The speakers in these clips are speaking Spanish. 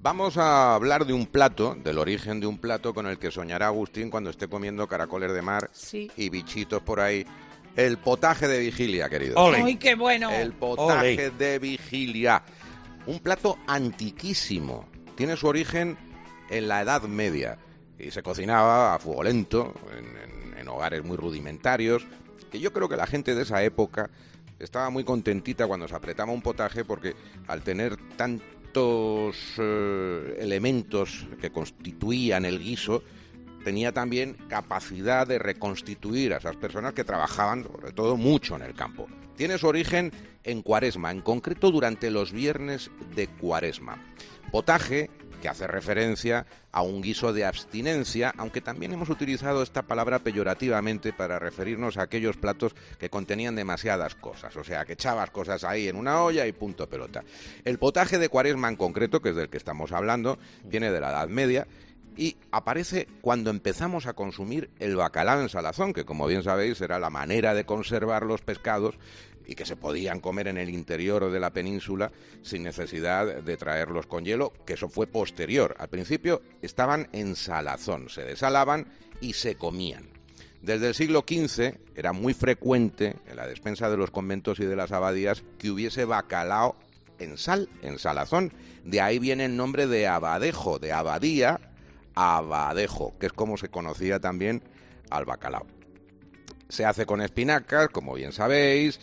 Vamos a hablar de un plato, del origen de un plato con el que soñará Agustín cuando esté comiendo caracoles de mar y bichitos por ahí. El potaje de vigilia, querido. ¡Ole! ¡Ay, qué bueno! El potaje de vigilia. Un plato antiquísimo. Tiene su origen en la Edad Media y se cocinaba a fuego lento, en hogares muy rudimentarios, que yo creo que la gente de esa época estaba muy contentita cuando se apretaba un potaje porque al tener tantos elementos que constituían el guiso, tenía también capacidad de reconstituir a esas personas que trabajaban, sobre todo, mucho en el campo. Tiene su origen en Cuaresma, en concreto durante los viernes de Cuaresma. Potaje que hace referencia a un guiso de abstinencia, aunque también hemos utilizado esta palabra peyorativamente para referirnos a aquellos platos que contenían demasiadas cosas, o sea, que echabas cosas ahí en una olla y punto pelota. El potaje de Cuaresma en concreto, que es del que estamos hablando, viene de la Edad Media y aparece cuando empezamos a consumir el bacalao en salazón, que como bien sabéis era la manera de conservar los pescados y que se podían comer en el interior de la península sin necesidad de traerlos con hielo, que eso fue posterior. Al principio estaban en salazón, se desalaban y se comían. Desde el siglo XV era muy frecuente en la despensa de los conventos y de las abadías que hubiese bacalao en sal, en salazón. De ahí viene el nombre de abadejo, de abadía, abadejo, que es como se conocía también al bacalao. Se hace con espinacas, como bien sabéis,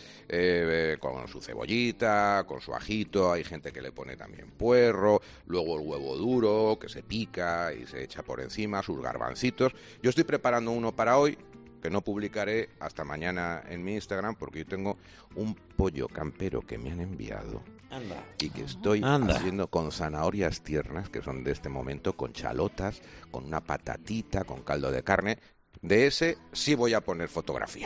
con su cebollita, con su ajito, hay gente que le pone también puerro, luego el huevo duro, que se pica y se echa por encima, sus garbancitos. Yo estoy preparando uno para hoy, que no publicaré hasta mañana en mi Instagram, porque yo tengo un pollo campero que me han enviado. Anda. Y que estoy haciendo con zanahorias tiernas, que son de este momento, con chalotas, con una patatita, con caldo de carne. De ese sí voy a poner fotografía.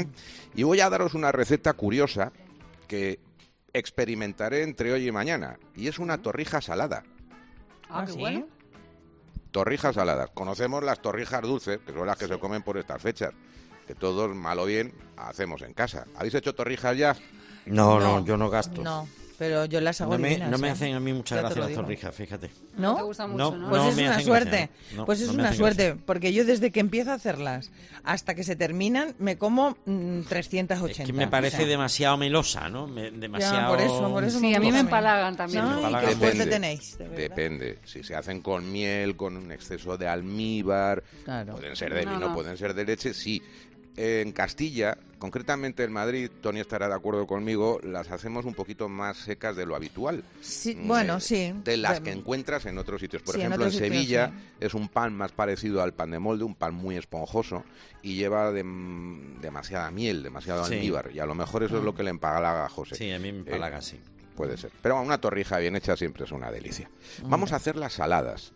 Y voy a daros una receta curiosa que experimentaré entre hoy y mañana. Y es una torrija salada. Ah, qué bueno. Torrijas saladas. Conocemos las torrijas dulces, que son las que se comen por estas fechas, que todos, mal o bien, hacemos en casa. ¿Habéis hecho torrijas ya? No, yo no gasto. No, pero yo las hago divinas, no me hacen a mí mucha Ya te gracia lo las digo. torrijas, fíjate. ¿No? te gusta mucho, ¿no? Pues No es me una hacen suerte. gracia. No, Pues es no me una hacen suerte, gracia. porque yo desde que empiezo a hacerlas hasta que se terminan me como 380. Es que me parece O sea, demasiado melosa, ¿no? Demasiado... por eso Sí, a mí me empalagan también. Ay, empalagan qué mucho. fuerte tenéis, de verdad. Depende. Si se hacen con miel, con un exceso de almíbar, Claro. pueden ser de No, vino, no. pueden ser de leche, sí. En Castilla, concretamente en Madrid, Tony estará de acuerdo conmigo, las hacemos un poquito más secas de lo habitual. Sí, bueno, sí. De las que encuentras en otros sitios. Por Sí, en ejemplo, en otros sitios, Sevilla sí. es un pan más parecido al pan de molde, un pan muy esponjoso y lleva demasiada miel, demasiado Sí. almíbar. Y a lo mejor eso es lo que le empalaga a José. Sí, a mí me empalaga, sí. Puede ser. Pero una torrija bien hecha siempre es una delicia. Vamos a hacer las saladas.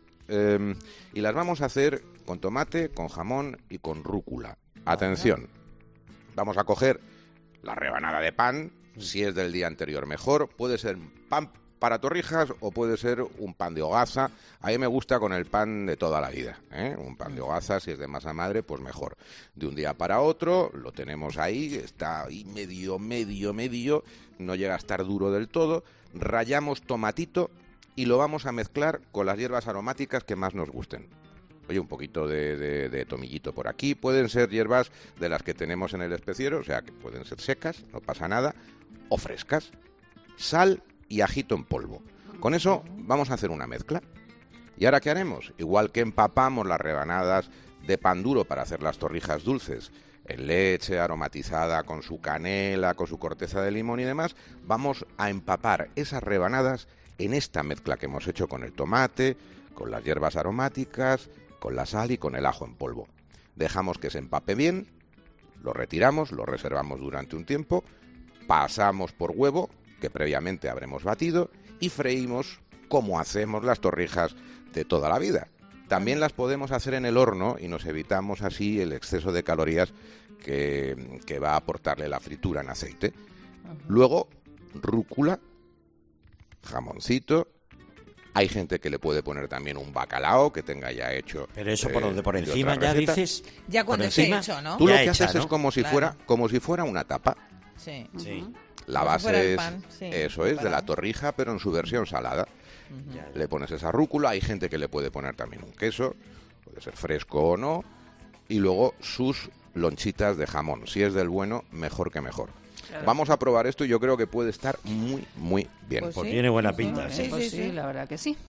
Y las vamos a hacer con tomate, con jamón y con rúcula. Atención. Vamos a coger la rebanada de pan. Si es del día anterior, mejor. Puede ser pan para torrijas o puede ser un pan de hogaza. A mí me gusta con el pan de toda la vida, ¿eh? Un pan de hogaza, si es de masa madre, pues mejor. De un día para otro, lo tenemos ahí, está ahí medio, no llega a estar duro del todo. Rallamos tomatito y lo vamos a mezclar con las hierbas aromáticas que más nos gusten. Oye, un poquito de tomillito por aquí. Pueden ser hierbas de las que tenemos en el especiero, o sea, que pueden ser secas, no pasa nada, o frescas. Sal y ajito en polvo. Con eso vamos a hacer una mezcla. ¿Y ahora qué haremos? Igual que empapamos las rebanadas de pan duro para hacer las torrijas dulces, en leche aromatizada con su canela, con su corteza de limón y demás, vamos a empapar esas rebanadas en esta mezcla que hemos hecho con el tomate, con las hierbas aromáticas, con la sal y con el ajo en polvo. Dejamos que se empape bien, lo retiramos, lo reservamos durante un tiempo, pasamos por huevo, que previamente habremos batido, y freímos como hacemos las torrijas de toda la vida. También las podemos hacer en el horno y nos evitamos así el exceso de calorías que va a aportarle la fritura en aceite. Luego, rúcula, jamoncito. Hay gente que le puede poner también un bacalao que tenga ya hecho. Pero eso por donde por de encima otra ya receta. dices... Ya cuando por esté encima, hecho, ¿no? Tú lo ya que hecha, haces ¿no? es como si fuera una tapa. Sí. Sí. La Como si base fuera el es, pan, sí, eso es, de la preparado. torrija, pero en su versión salada. Le pones esa rúcula, hay gente que le puede poner también un queso, puede ser fresco o no, y luego sus lonchitas de jamón. Si es del bueno, mejor que mejor. Claro. Vamos a probar esto y yo creo que puede estar muy, muy bien. Pues Pues sí. tiene buena pinta. Sí, Pues sí, sí. la verdad que sí.